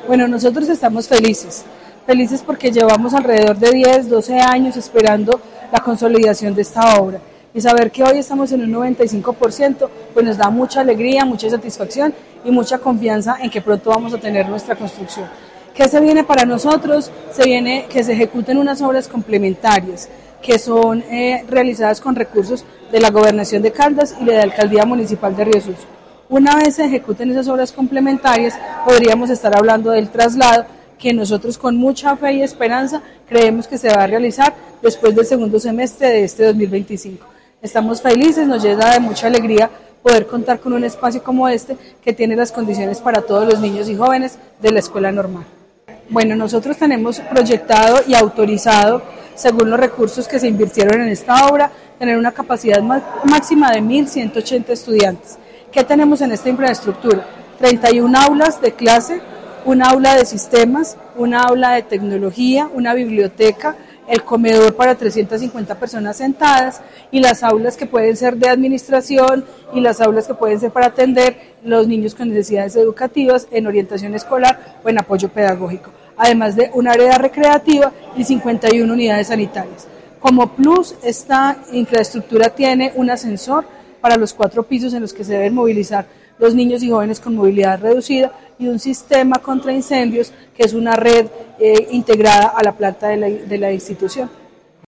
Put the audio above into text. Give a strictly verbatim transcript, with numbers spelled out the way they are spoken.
Bueno, nosotros estamos felices, felices porque llevamos alrededor de diez, doce años esperando la consolidación de esta obra y saber que hoy estamos en un noventa y cinco por ciento pues nos da mucha alegría, mucha satisfacción y mucha confianza en que pronto vamos a tener nuestra construcción. ¿Qué se viene para nosotros? Se viene que se ejecuten unas obras complementarias que son eh, realizadas con recursos de la Gobernación de Caldas y de la Alcaldía Municipal de Río Sucio. Una vez se ejecuten esas obras complementarias, podríamos estar hablando del traslado que nosotros con mucha fe y esperanza creemos que se va a realizar después del segundo semestre de este dos mil veinticinco. Estamos felices, nos llena de mucha alegría poder contar con un espacio como este que tiene las condiciones para todos los niños y jóvenes de la escuela normal. Bueno, nosotros tenemos proyectado y autorizado, según los recursos que se invirtieron en esta obra, tener una capacidad máxima de mil ciento ochenta estudiantes. ¿Qué tenemos en esta infraestructura? treinta y una aulas de clase, una aula de sistemas, una aula de tecnología, una biblioteca, el comedor para trescientas cincuenta personas sentadas y las aulas que pueden ser de administración y las aulas que pueden ser para atender los niños con necesidades educativas en orientación escolar o en apoyo pedagógico, además de un área recreativa y cincuenta y una unidades sanitarias. Como plus, esta infraestructura tiene un ascensor para los cuatro pisos en los que se deben movilizar los niños y jóvenes con movilidad reducida y un sistema contra incendios que es una red eh, integrada a la planta de la, de la institución.